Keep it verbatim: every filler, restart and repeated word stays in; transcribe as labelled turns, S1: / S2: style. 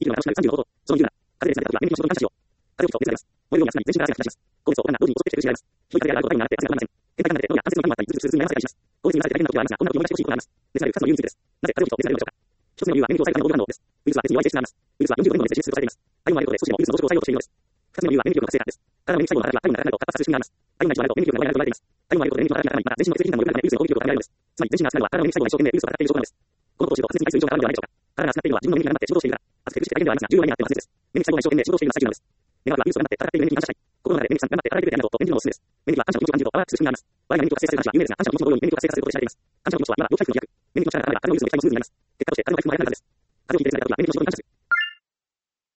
S1: 息の長しなるさんじゅうのこと、その理由なら、風でされた時は免疫の仕事に感謝しよう。風を吹くと熱が出ます。燃えるように熱なり、全身から汗が出します。高熱を行う同時に襲ってきて苦しめられます。ひどい風であると体になって汗が止まりません。天体観察で脳や関節の痛みもあったり、ずっと痛みもあったりします。高熱にならせて大変な時はありますが、こんなことをもみ出してほしいことがあります。熱なるふたつの理由についてです。なぜ風を吹くと熱が出るのでしょうか。一つ目の理由は免疫を抑えるための防御反応です。ウイルスは熱に弱い性質があります。ウイルスはよんじゅうごどに熱で死滅されています。体温があることで少しでもウイルスの増殖を抑えようとしているのです。二つ目の理由は免疫力の活性化です。体の免疫細胞の働きは体温が高くなると活発する仕組みがあります。体温が一度上がると免疫力が弱くなると言われています。体温が上がることで免疫の働きが高まり、また全身の血液頻度も良くなるためウイルスの攻撃力が高められるのです。つまり全身が熱くなるは体の免疫細胞が一生懸命ウイルスを戦っている証拠なのです。このことを知ると発熱に対する異常があるのではないでしょうか。体が熱くなっているのは自分の免疫が頑張って仕事をしているから、熱くて苦しくて大変ではありますが、重要な意味があっての発熱です。免疫細胞が一生懸命仕事をしているのが最中なのです。願わくはウイルスを頑張って戦っている免疫に感謝したい。心の中で免疫さん頑張って働いてくれてありがとうと念じるのがおすすめです。免疫は感謝の気持ちを感じるとパワーアップする仕組みがあります。我々が免疫を活性化する話は有名ですが、感謝の気持ちの同様に免疫を活性化することで知られています。感謝の気持ちとは今は病気回復の飛躍。免疫の力があれば体のウイルスの撃退もスムーズになります。結果として体の回復も早くなるはずです。風邪をひいて熱が出た時は免疫の仕事に感謝する。